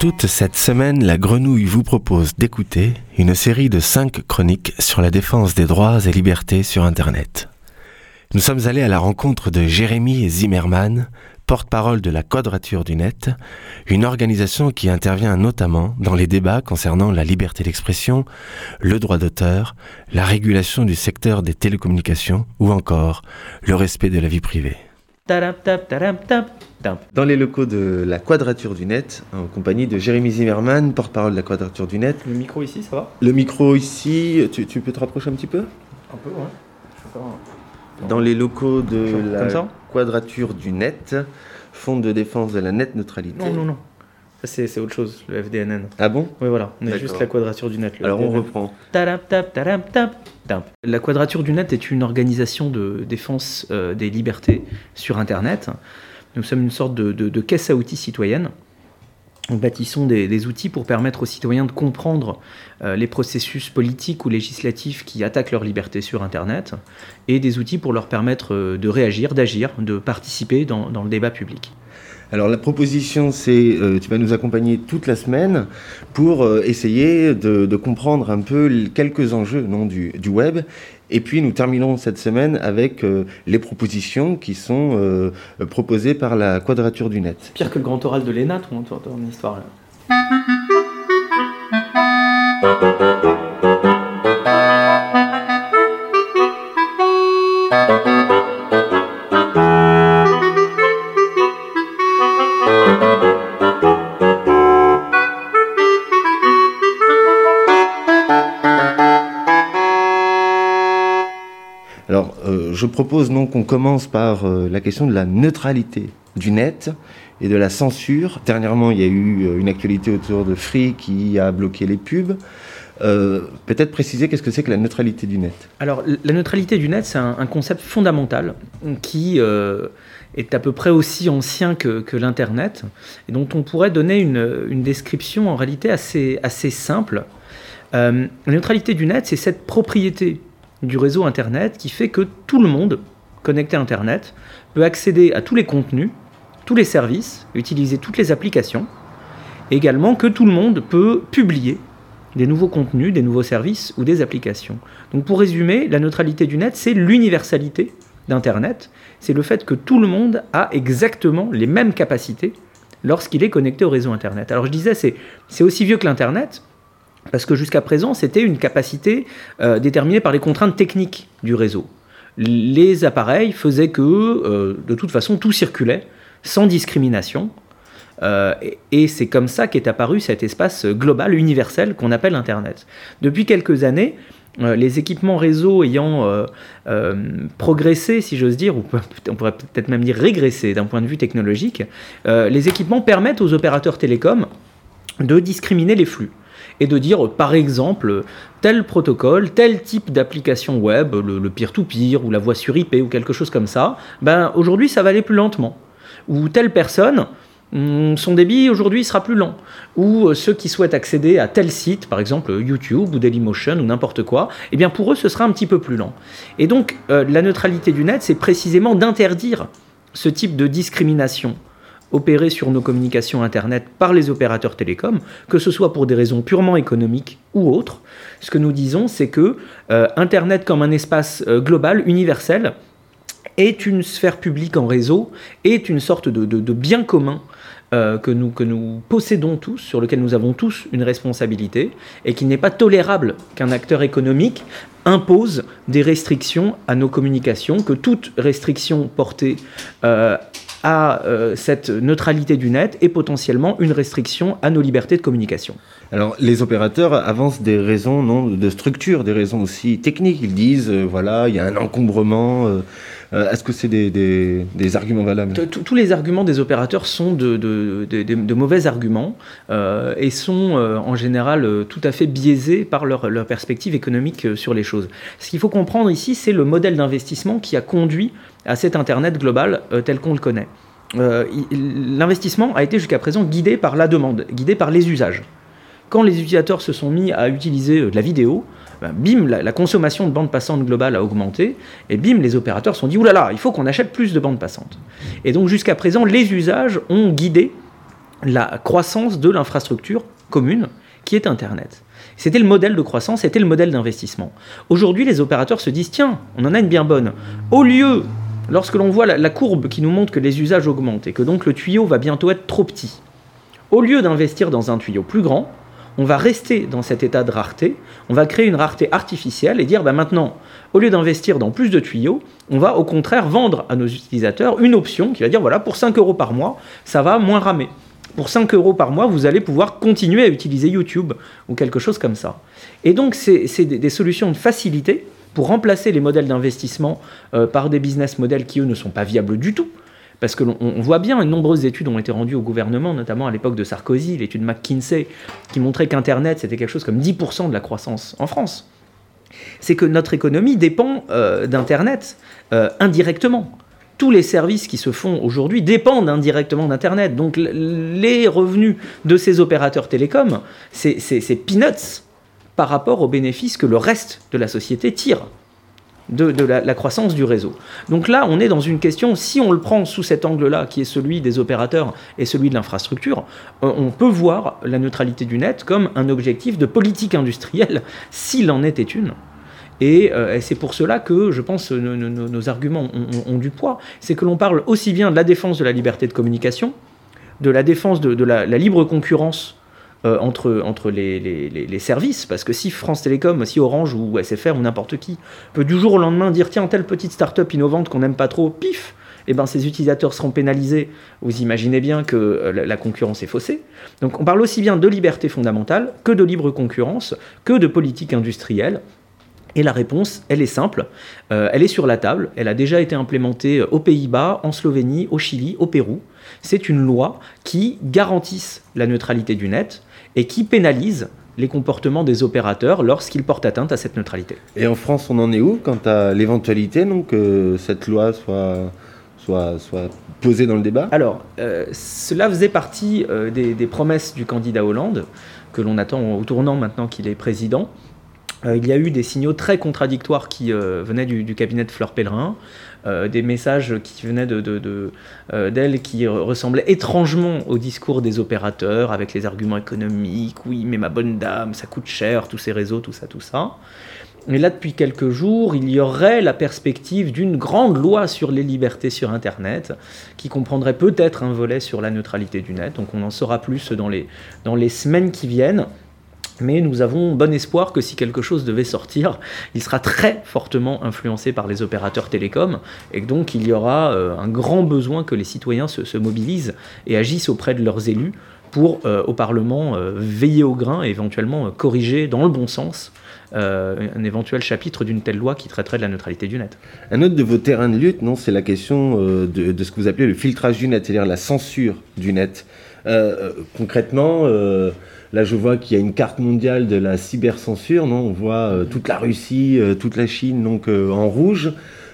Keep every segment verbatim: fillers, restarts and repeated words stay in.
Toute cette semaine, la Grenouille vous propose d'écouter une série de cinq chroniques sur la défense des droits et libertés sur Internet. Nous sommes allés à la rencontre de Jérémy Zimmermann, porte-parole de la Quadrature du Net, une organisation qui intervient notamment dans les débats concernant la liberté d'expression, le droit d'auteur, la régulation du secteur des télécommunications ou encore le respect de la vie privée. Dans les locaux de la Quadrature du Net, en compagnie de Jérémy Zimmermann, porte-parole de la Quadrature du Net. Le micro ici, ça va ? Le micro ici, tu, tu peux te rapprocher un petit peu ? Un peu, ouais. Dans les locaux de Comme la ça Quadrature du Net, Fonds de défense de la net neutralité. Non, non, non. Ça, c'est, c'est autre chose, le F D N N. Ah bon ? Oui, voilà. On est D'accord. juste la Quadrature du Net. Le Alors F D N N. on reprend. Tadap, tap, tadap, tap, tap. La Quadrature du Net est une organisation de défense euh, des libertés sur Internet. Nous sommes une sorte de, de, de caisse à outils citoyenne. Nous bâtissons des, des outils pour permettre aux citoyens de comprendre euh, les processus politiques ou législatifs qui attaquent leur liberté sur Internet et des outils pour leur permettre euh, de réagir, d'agir, de participer dans, dans le débat public. Alors la proposition, c'est euh, tu vas nous accompagner toute la semaine pour euh, essayer de, de comprendre un peu quelques enjeux non, du, du web. Et puis nous terminons cette semaine avec euh, les propositions qui sont euh, proposées par la Quadrature du Net. Pire que le grand oral de l'E N A, ton, ton, ton histoire là. Alors, euh, je propose donc qu'on commence par euh, la question de la neutralité du net et de la censure. Dernièrement, il y a eu euh, une actualité autour de Free qui a bloqué les pubs. Euh, peut-être préciser qu'est-ce que c'est que la neutralité du net ? Alors, la neutralité du net, c'est un, un concept fondamental qui euh, est à peu près aussi ancien que, que l'Internet et dont on pourrait donner une, une description en réalité assez, assez simple. Euh, la neutralité du net, c'est cette propriété du réseau Internet qui fait que tout le monde connecté à Internet peut accéder à tous les contenus, tous les services, utiliser toutes les applications, et également que tout le monde peut publier des nouveaux contenus, des nouveaux services ou des applications. Donc pour résumer, la neutralité du net, c'est l'universalité d'Internet, c'est le fait que tout le monde a exactement les mêmes capacités lorsqu'il est connecté au réseau Internet. Alors je disais, c'est, c'est aussi vieux que l'Internet, parce que jusqu'à présent, c'était une capacité euh, déterminée par les contraintes techniques du réseau. Les appareils faisaient que, euh, de toute façon, tout circulait sans discrimination. Euh, et, et c'est comme ça qu'est apparu cet espace global, universel, qu'on appelle Internet. Depuis quelques années, euh, les équipements réseau ayant euh, euh, progressé, si j'ose dire, ou on pourrait peut-être même dire régressé d'un point de vue technologique, euh, les équipements permettent aux opérateurs télécoms de discriminer les flux. Et de dire, par exemple, tel protocole, tel type d'application web, le, le peer-to-peer ou la voix sur I P ou quelque chose comme ça, ben, aujourd'hui ça va aller plus lentement. Ou telle personne, son débit aujourd'hui sera plus lent. Ou ceux qui souhaitent accéder à tel site, par exemple YouTube ou Dailymotion ou n'importe quoi, eh bien pour eux ce sera un petit peu plus lent. Et donc euh, la neutralité du net, c'est précisément d'interdire ce type de discrimination opérés sur nos communications Internet par les opérateurs télécoms, que ce soit pour des raisons purement économiques ou autres. Ce que nous disons, c'est que euh, Internet comme un espace euh, global, universel, est une sphère publique en réseau, est une sorte de, de, de bien commun euh, que, nous, que nous possédons tous, sur lequel nous avons tous une responsabilité, et qu'il n'est pas tolérable qu'un acteur économique impose des restrictions à nos communications, que toute restriction portée euh, à euh, cette neutralité du net et potentiellement une restriction à nos libertés de communication. Alors, les opérateurs avancent des raisons non, de structure, des raisons aussi techniques. Ils disent, euh, voilà, il y a un encombrement. Euh, euh, est-ce que c'est des, des, des arguments valables ? Tous les arguments des opérateurs sont de, de, de, de, de mauvais arguments euh, et sont euh, en général euh, tout à fait biaisés par leur, leur perspective économique euh, sur les choses. Ce qu'il faut comprendre ici, c'est le modèle d'investissement qui a conduit à cet Internet global euh, tel qu'on le connaît. Euh, il, l'investissement a été jusqu'à présent guidé par la demande, guidé par les usages. Quand les utilisateurs se sont mis à utiliser de la vidéo, ben, bim, la, la consommation de bande passante globale a augmenté, et bim, les opérateurs se sont dit « Oulala, il faut qu'on achète plus de bandes passantes ». Et donc jusqu'à présent, les usages ont guidé la croissance de l'infrastructure commune qui est Internet. C'était le modèle de croissance, c'était le modèle d'investissement. Aujourd'hui, les opérateurs se disent, tiens, on en a une bien bonne. Au lieu, lorsque l'on voit la, la courbe qui nous montre que les usages augmentent et que donc le tuyau va bientôt être trop petit, au lieu d'investir dans un tuyau plus grand, on va rester dans cet état de rareté, on va créer une rareté artificielle et dire, bah maintenant, au lieu d'investir dans plus de tuyaux, on va au contraire vendre à nos utilisateurs une option qui va dire, voilà, pour cinq euros par mois, ça va moins ramer. Pour cinq euros par mois, vous allez pouvoir continuer à utiliser YouTube ou quelque chose comme ça. Et donc, c'est, c'est des, des solutions de facilité pour remplacer les modèles d'investissement euh, par des business models qui, eux, ne sont pas viables du tout. Parce que l'on on voit bien, de nombreuses études ont été rendues au gouvernement, notamment à l'époque de Sarkozy, l'étude McKinsey, qui montrait qu'Internet, c'était quelque chose comme dix pour cent de la croissance en France. C'est que notre économie dépend euh, d'Internet euh, indirectement. Tous les services qui se font aujourd'hui dépendent indirectement d'Internet. Donc les revenus de ces opérateurs télécoms, c'est, c'est, c'est peanuts par rapport aux bénéfices que le reste de la société tire de, de la, la croissance du réseau. Donc là, on est dans une question, si on le prend sous cet angle-là, qui est celui des opérateurs et celui de l'infrastructure, on peut voir la neutralité du net comme un objectif de politique industrielle, s'il en était une. Et, euh, et c'est pour cela que, je pense, nos, nos, nos arguments ont, ont, ont du poids. C'est que l'on parle aussi bien de la défense de la liberté de communication, de la défense de, de la, la libre concurrence euh, entre, entre les, les, les services, parce que si France Télécom, si Orange ou S F R ou n'importe qui peut du jour au lendemain dire « Tiens, telle petite start-up innovante qu'on n'aime pas trop, pif !» eh ben, ces utilisateurs seront pénalisés. Vous imaginez bien que euh, la, la concurrence est faussée. Donc on parle aussi bien de liberté fondamentale que de libre concurrence, que de politique industrielle. Et la réponse, elle est simple, euh, elle est sur la table, elle a déjà été implémentée aux Pays-Bas, en Slovénie, au Chili, au Pérou. C'est une loi qui garantisse la neutralité du net et qui pénalise les comportements des opérateurs lorsqu'ils portent atteinte à cette neutralité. Et en France, on en est où quant à l'éventualité donc, que cette loi soit, soit, soit posée dans le débat ? Alors, euh, cela faisait partie euh, des, des promesses du candidat Hollande, que l'on attend au tournant maintenant qu'il est président. Euh, il y a eu des signaux très contradictoires qui euh, venaient du, du cabinet de Fleur Pellerin, euh, des messages qui venaient de, de, de, euh, d'elle qui ressemblaient étrangement au discours des opérateurs, avec les arguments économiques, oui mais ma bonne dame, ça coûte cher, tous ces réseaux, tout ça, tout ça. Et là, depuis quelques jours, il y aurait la perspective d'une grande loi sur les libertés sur Internet, qui comprendrait peut-être un volet sur la neutralité du net, donc on en saura plus dans les, dans les semaines qui viennent. Mais nous avons bon espoir que si quelque chose devait sortir, il sera très fortement influencé par les opérateurs télécoms et que donc il y aura euh, un grand besoin que les citoyens se, se mobilisent et agissent auprès de leurs élus pour, euh, au Parlement, euh, veiller au grain et éventuellement euh, corriger dans le bon sens euh, un éventuel chapitre d'une telle loi qui traiterait de la neutralité du net. Un autre de vos terrains de lutte, non, c'est la question euh, de, de ce que vous appelez le filtrage du net, c'est-à-dire la censure du net. Euh, concrètement, euh, là je vois qu'il y a une carte mondiale de la cybercensure, non ? On voit euh, toute la Russie, euh, toute la Chine donc, euh, en rouge.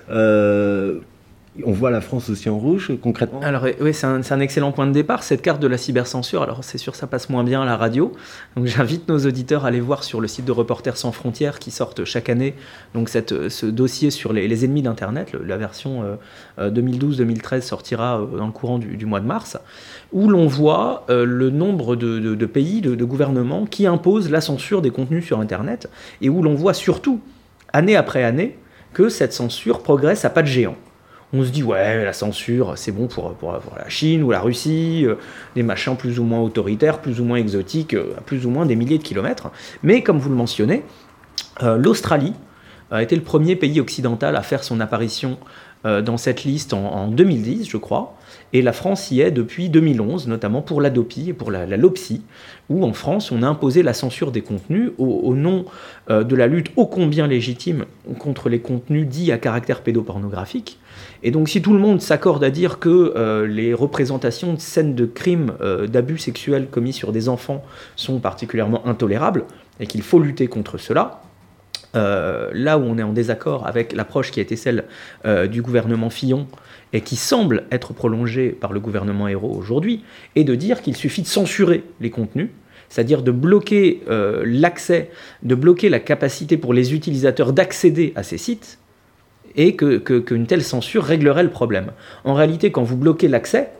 Euh, on voit la France aussi en rouge, concrètement. Alors oui, c'est un, c'est un excellent point de départ, cette carte de la cybercensure. Alors c'est sûr, ça passe moins bien à la radio. Donc j'invite nos auditeurs à aller voir sur le site de Reporters sans frontières qui sortent chaque année donc cette, ce dossier sur les, les ennemis d'Internet. Le, la version euh, deux mille douze deux mille treize sortira euh, dans le courant du, du mois de mars, où l'on voit euh, le nombre de, de, de pays, de, de gouvernements qui imposent la censure des contenus sur Internet, et où l'on voit surtout, année après année, que cette censure progresse à pas de géant. On se dit, ouais, la censure, c'est bon pour, pour, pour la Chine ou la Russie, euh, des machins plus ou moins autoritaires, plus ou moins exotiques, euh, à plus ou moins des milliers de kilomètres. Mais comme vous le mentionnez, euh, l'Australie a été le premier pays occidental à faire son apparition euh, dans cette liste en, en deux mille dix, je crois. Et la France y est depuis deux mille onze, notamment pour l'Adopi et pour la, la LOPSI, où en France, on a imposé la censure des contenus au, au nom euh, de la lutte ô combien légitime contre les contenus dits à caractère pédopornographique. Et donc si tout le monde s'accorde à dire que euh, les représentations de scènes de crimes, euh, d'abus sexuels commis sur des enfants sont particulièrement intolérables et qu'il faut lutter contre cela, euh, là où on est en désaccord avec l'approche qui a été celle euh, du gouvernement Fillon et qui semble être prolongée par le gouvernement Ayrault aujourd'hui, est de dire qu'il suffit de censurer les contenus, c'est-à-dire de bloquer euh, l'accès, de bloquer la capacité pour les utilisateurs d'accéder à ces sites, et que, que, qu'une telle censure réglerait le problème. En réalité, quand vous bloquez l'accès,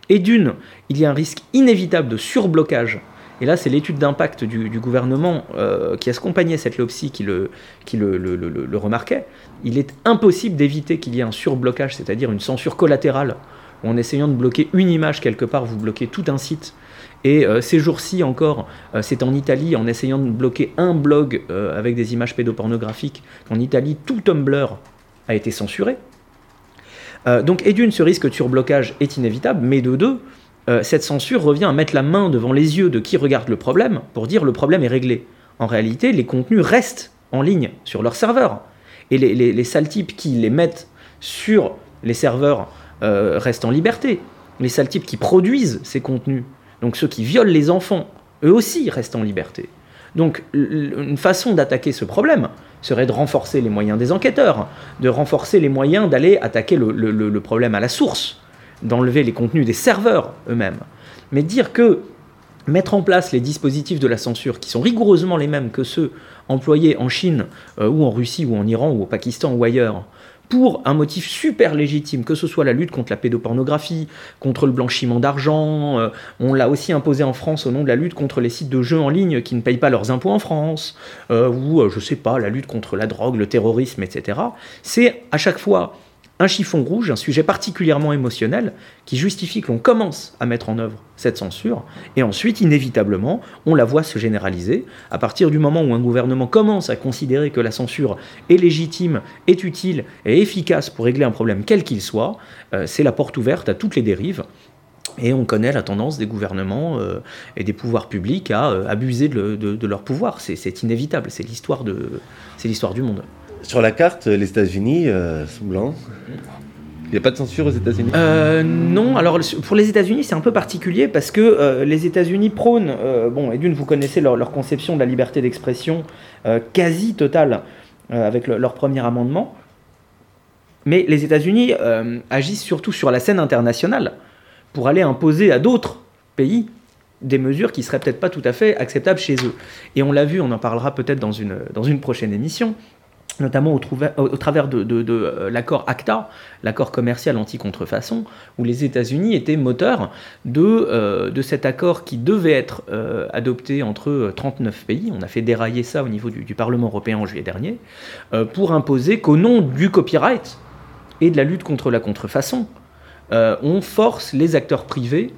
Et d'une, il y a un risque inévitable de surblocage. Et là, c'est l'étude d'impact du, du gouvernement euh, qui accompagnait cette LOPSI qui, le, qui le, le, le, le remarquait. Il est impossible d'éviter qu'il y ait un surblocage, c'est-à-dire une censure collatérale, où en essayant de bloquer une image quelque part, vous bloquez tout un site. Et euh, ces jours-ci encore, euh, c'est en Italie, en essayant de bloquer un blog euh, avec des images pédopornographiques, qu'en Italie, tout Tumblr a été censuré. Euh, donc, et d'une, ce risque de surblocage est inévitable, mais de deux, euh, cette censure revient à mettre la main devant les yeux de qui regarde le problème pour dire le problème est réglé. En réalité, les contenus restent en ligne sur leur serveur. Et les, les, les sales types qui les mettent sur les serveurs euh, restent en liberté. Les sales types qui produisent ces contenus, donc ceux qui violent les enfants, eux aussi restent en liberté. Donc, une façon d'attaquer ce problème serait de renforcer les moyens des enquêteurs, de renforcer les moyens d'aller attaquer le, le, le problème à la source, d'enlever les contenus des serveurs eux-mêmes. Mais dire que mettre en place les dispositifs de la censure, qui sont rigoureusement les mêmes que ceux employés en Chine, euh, ou en Russie, ou en Iran, ou au Pakistan, ou ailleurs, pour un motif super légitime, que ce soit la lutte contre la pédopornographie, contre le blanchiment d'argent, euh, on l'a aussi imposé en France au nom de la lutte contre les sites de jeux en ligne qui ne payent pas leurs impôts en France, euh, ou, euh, je sais pas, la lutte contre la drogue, le terrorisme, et cetera. C'est à chaque fois un chiffon rouge, un sujet particulièrement émotionnel, qui justifie que l'on commence à mettre en œuvre cette censure, et ensuite, inévitablement, on la voit se généraliser. À partir du moment où un gouvernement commence à considérer que la censure est légitime, est utile et efficace pour régler un problème quel qu'il soit, euh, c'est la porte ouverte à toutes les dérives. Et on connaît la tendance des gouvernements euh, et des pouvoirs publics à euh, abuser de, de, de leur pouvoir. C'est, c'est inévitable, c'est l'histoire, de, c'est l'histoire du monde. Sur la carte, les États-Unis euh, sont blancs. Il n'y a pas de censure aux États-Unis euh, Non, alors pour les États-Unis, c'est un peu particulier parce que euh, les États-Unis prônent, euh, bon, et d'une, vous connaissez leur, leur conception de la liberté d'expression euh, quasi totale euh, avec le, leur premier amendement. Mais les États-Unis euh, agissent surtout sur la scène internationale pour aller imposer à d'autres pays des mesures qui ne seraient peut-être pas tout à fait acceptables chez eux. Et on l'a vu, on en parlera peut-être dans une, dans une prochaine émission, notamment au, trouva- au travers de, de, de euh, l'accord ACTA, l'accord commercial anti-contrefaçon, où les États-Unis étaient moteurs de, euh, de cet accord qui devait être euh, adopté entre trente-neuf pays. On a fait dérailler ça au niveau du, du Parlement européen en juillet dernier, euh, pour imposer qu'au nom du copyright et de la lutte contre la contrefaçon, euh, on force les acteurs privés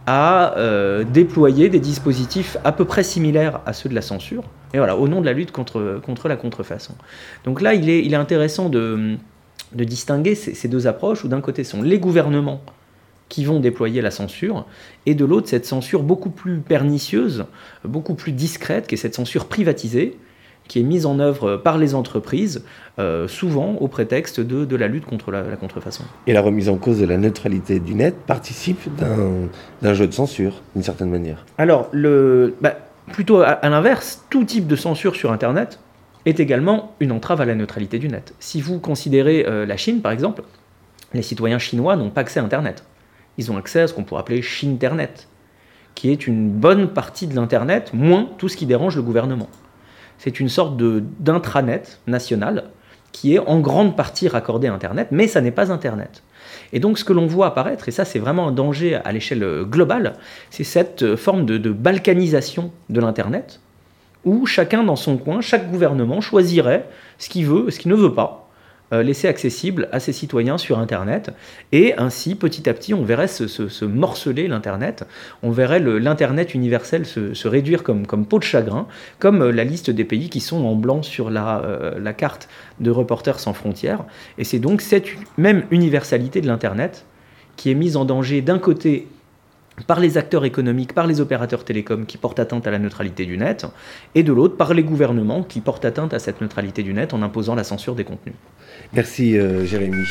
à euh, déployer des dispositifs à peu près similaires à ceux de la censure, et voilà, au nom de la lutte contre, contre la contrefaçon. Donc là, il est, il est intéressant de, de distinguer ces, ces deux approches, où d'un côté sont les gouvernements qui vont déployer la censure, et de l'autre, cette censure beaucoup plus pernicieuse, beaucoup plus discrète, qui est cette censure privatisée, qui est mise en œuvre par les entreprises, euh, souvent au prétexte de, de la lutte contre la, la contrefaçon. Et la remise en cause de la neutralité du net participe d'un, d'un jeu de censure, d'une certaine manière. Alors, le, bah, plutôt à, à l'inverse, tout type de censure sur Internet est également une entrave à la neutralité du net. Si vous considérez euh, la Chine, par exemple, les citoyens chinois n'ont pas accès à Internet. Ils ont accès à ce qu'on pourrait appeler Chine-Internet, qui est une bonne partie de l'Internet, moins tout ce qui dérange le gouvernement. C'est une sorte de, d'intranet national qui est en grande partie raccordé à Internet, mais ça n'est pas Internet. Et donc ce que l'on voit apparaître, et ça c'est vraiment un danger à l'échelle globale, c'est cette forme de, de balkanisation de l'Internet, où chacun dans son coin, chaque gouvernement choisirait ce qu'il veut, ce qu'il ne veut pas, euh, laisser accessible à ses citoyens sur Internet, et ainsi petit à petit on verrait se, se, se morceler l'Internet, on verrait le, l'Internet universel se, se réduire comme, comme peau de chagrin, comme euh, la liste des pays qui sont en blanc sur la, euh, la carte de Reporters sans frontières, et c'est donc cette même universalité de l'Internet qui est mise en danger d'un côté par les acteurs économiques, par les opérateurs télécoms qui portent atteinte à la neutralité du net, et de l'autre par les gouvernements qui portent atteinte à cette neutralité du net en imposant la censure des contenus. Merci euh, Jérémy.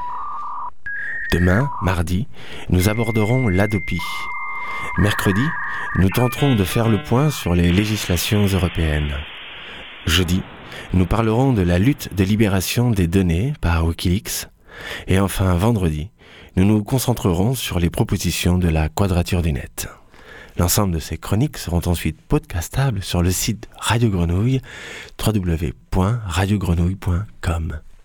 Demain, mardi, nous aborderons l'Hadopi. Mercredi, nous tenterons de faire le point sur les législations européennes. Jeudi, nous parlerons de la lutte de libération des données par Wikileaks. Et enfin, vendredi, nous nous concentrerons sur les propositions de la Quadrature du Net. L'ensemble de ces chroniques seront ensuite podcastables sur le site Radio Grenouille, w w w point radio grenouille point com.